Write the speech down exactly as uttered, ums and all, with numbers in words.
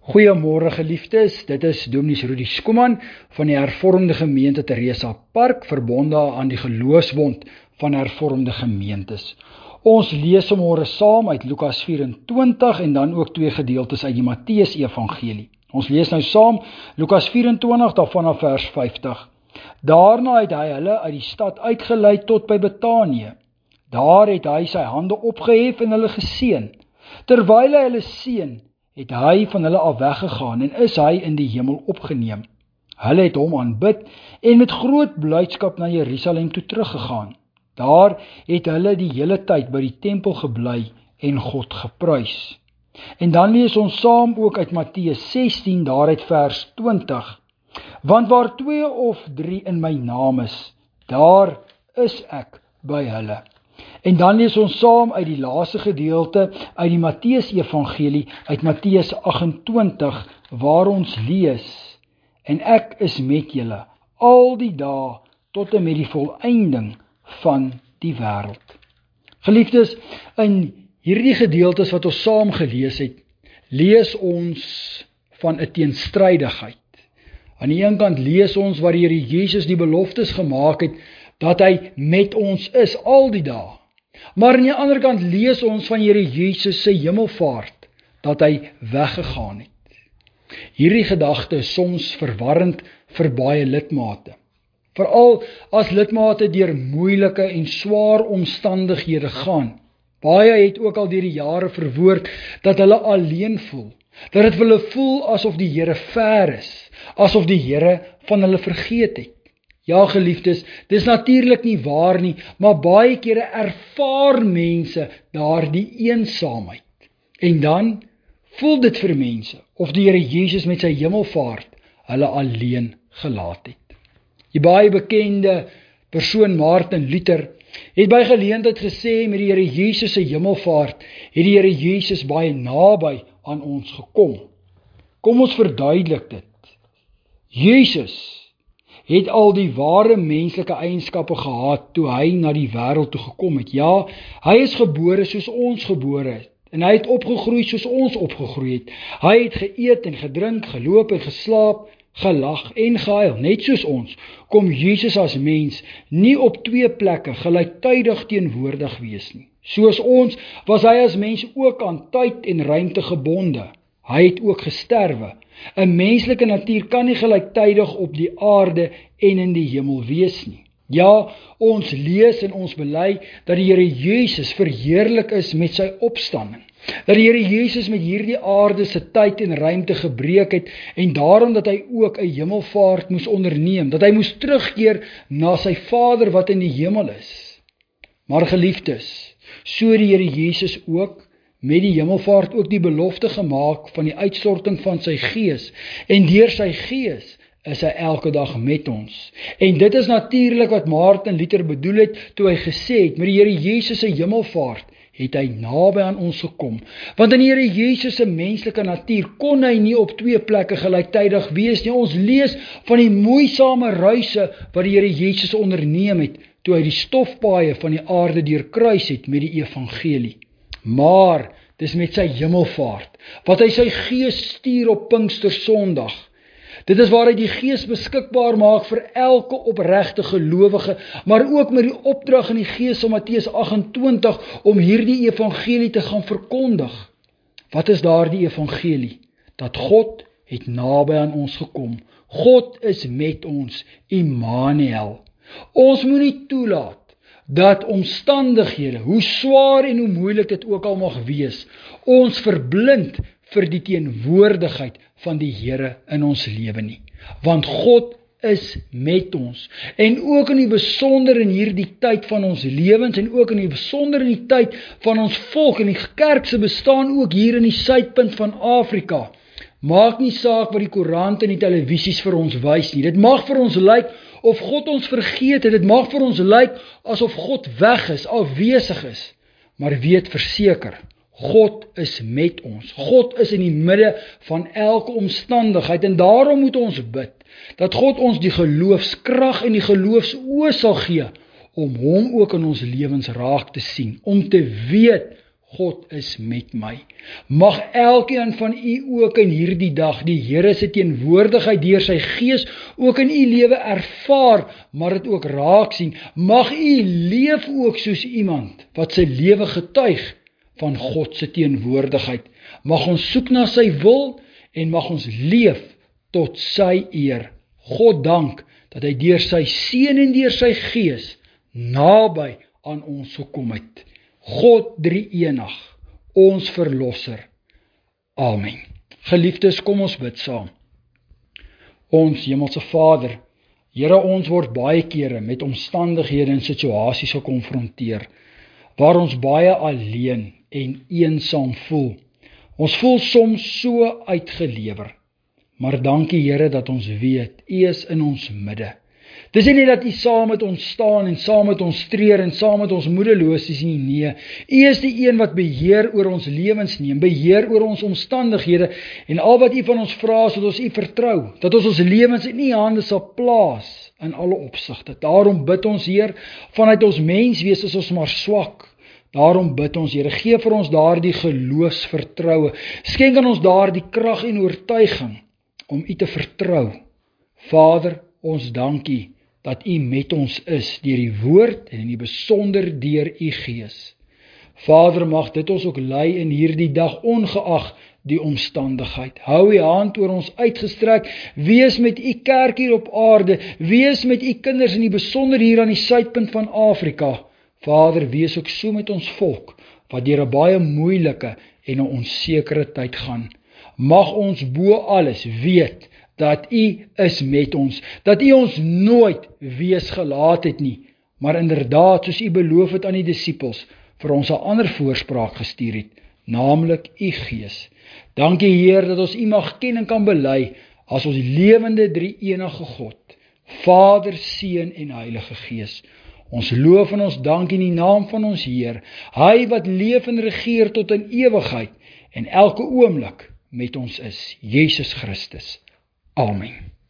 Goeiemôre geliefdes, dit is Dominee Rudy Skuman van die Hervormde Gemeente Teresa Park, verbonde aan die Geloofsbond van Hervormde Gemeentes. Ons lees môre saam uit Lukas vyf-en-twintig en dan ook twee gedeeltes uit die Matteus Evangelie. Ons lees nou saam Lukas vyf-en-twintig daarvan af vers vyftig. Daarna het hy hulle uit die stad uitgelei tot by Betanië. Daar het hy sy hande opgehef en hulle geseën. Terwyl hy hulle seën, het hy van hulle af weggegaan en is hy in die hemel opgeneem. Hulle het hom aanbid en met groot blydskap na Jerusalem toe teruggegaan. Daar het hulle die hele tyd by die tempel gebly en God geprys. En dan lees ons saam ook uit Matteus sestien, daar uit vers twintig. Want waar twee of drie in my naam is, daar is ek by hulle. En dan lees ons saam uit die laaste gedeelte uit die Matteus Evangelie, uit Matteus agt-en-twintig, waar ons lees, en ek is met julle al die dae tot en met die volëinding van die wêreld. Geliefdes, in hierdie gedeeltes wat ons saam gelees het, lees ons van 'n teenstrydigheid. Aan die een kant lees ons waar die Here Jesus die beloftes gemaak het, dat hy met ons is al die dae. Maar aan die ander kant lees ons van Here Jesus se hemelvaart, dat hy weggegaan het. Hierdie gedagte is soms verwarrend vir baie lidmate. Veral as lidmate deur moeilike en swaar omstandighede gaan. Baie het ook al deur die jare verwoord dat hulle alleen voel, dat dit vir hulle voel asof die Here ver is, asof die Here van hulle vergeet het. Ja, geliefdes, dis natuurlik nie waar nie, maar baie kere ervaar mense daardie eensaamheid. En dan voel dit vir mense of die Here Jesus met sy hemelvaart hulle alleen gelaat het. Die baie bekende persoon Martin Luther het by geleentheid gesê, met die Here Jesus se hemelvaart het die Here Jesus baie naby aan ons gekom. Kom ons verduidelik dit. Jesus het al die ware menslike eienskappe gehad toe hy na die wêreld toe gekom het. Ja, hy is gebore soos ons gebore het, en hy het opgegroei soos ons opgegroei het. Hy het geëet en gedrink, geloop en geslaap, gelag en gehuil, net soos ons, kom Jesus as mens nie op twee plekke gelyktydig teenwoordig wees nie. Soos ons was hy as mens ook aan tyd en ruimte gebonde. Hy het ook gesterwe. 'n Menslike natuur kan nie gelyktydig op die aarde en in die hemel wees nie. Ja, ons lees en ons bely dat die Here Jesus verheerlik is met sy opstanding. Dat die Here Jesus met hierdie aarde se tyd en ruimte gebreek het, en daarom dat hy ook 'n hemelvaart moes onderneem, dat hy moes terugkeer na sy Vader wat in die hemel is. Maar geliefdes, so die Here Jesus ook met die hemelvaart ook die belofte gemaak van die uitstorting van sy Gees, en deur sy Gees is hy elke dag met ons. En dit is natuurlik wat Martin Luther bedoel het, toe hy gesê het, met die Here Jesus se hemelvaart het hy naby aan ons gekom. Want in die Here Jesus se menslike natuur kon hy nie op twee plekke gelyktydig wees nie. Ons lees van die moeisame reise wat die Here Jesus onderneem het, toe hy die stofpaaie van die aarde deurkruis het met die evangelie. Maar dis met sy hemelvaart, wat hy sy Gees stuur op Pinkstersondag. Dit is waar hy die Gees beskikbaar maak vir elke opregte gelowige, maar ook met die opdrag in die Gees van Matteus agt-en-twintig om hierdie evangelie te gaan verkondig. Wat is daardie evangelie? Dat God het naby aan ons gekom. God is met ons, Immanuel. Ons moet nie toelaat dat omstandighede, hoe swaar en hoe moeilik dit ook al mag wees, ons verblind vir die teenwoordigheid van die Here in ons lewe nie. Want God is met ons, en ook in die besonder in hierdie tyd van ons lewens, en ook in die besonder in die tyd van ons volk, en die kerk se bestaan ook hier in die suidpunt van Afrika. Maak nie saak wat die koerante en die televisies vir ons wys nie. Dit mag vir ons lyk of God ons vergeet het, dit mag vir ons lyk asof God weg is, afwesig is, maar weet verseker, God is met ons. God is in die midde van elke omstandigheid, en daarom moet ons bid, dat God ons die geloofskrag en die geloofsoë sal gee, om hom ook in ons lewens raak te sien, om te weet, God is met my. Mag elkeen van u ook in hierdie dag die Here se teenwoordigheid deur sy Gees ook in u lewe ervaar, maar dit ook raak sien. Mag u leef ook soos iemand wat sy lewe getuig van God se teenwoordigheid. Mag ons soek na sy wil en mag ons leef tot sy eer. God dank dat hy deur sy Seun en deur sy Gees naby aan ons gekom het. God drie-enig, ons verlosser. Amen. Geliefdes, kom ons bid saam. Ons Hemelse Vader, Here, ons word baie kere met omstandighede en situasies gekonfronteer, waar ons baie alleen en eensaam voel. Ons voel soms so uitgelewer, maar dankie Here dat ons weet, U is in ons midde. Dis nie dat U saam met ons staan en saam met ons treur en saam met ons moedeloos is nie, nee. U is die een wat beheer oor ons lewens neem, beheer oor ons omstandighede en al wat U van ons vra is dat ons U vertrou, dat ons ons lewens in U hande sal plaas in alle opsigte. Daarom bid ons, Heer, vanuit ons menswees is ons maar swak. Daarom bid ons, Here, gee vir ons daardie geloofsvertroue. Skenk aan ons daardie krag en oortuiging om U te vertrou. Vader, ons dankie dat U met ons is deur die woord en in die besonder deur U Gees. Vader, mag dit ons ook lei in hierdie dag ongeag die omstandigheid. Hou U hand oor ons uitgestrek, wees met U kerk hier op aarde, wees met U kinders in die besonder hier aan die suidpunt van Afrika. Vader, wees ook so met ons volk, wat deur 'n baie moeilike en 'n onsekere tyd gaan. Mag ons bo alles weet, dat U is met ons, dat U ons nooit wees gelaat het nie, maar inderdaad, soos U beloof het aan die disippels, vir ons 'n ander voorspraak gestuur het, naamlik U Gees. Dankie Heer, dat ons U mag ken en kan bely, as ons lewende drie-enige God, Vader, Seun en Heilige Gees. Ons loof en ons dank in die naam van ons Heer, Hy wat leef en regeer tot in ewigheid, en elke oomblik met ons is, Jesus Christus. Amen.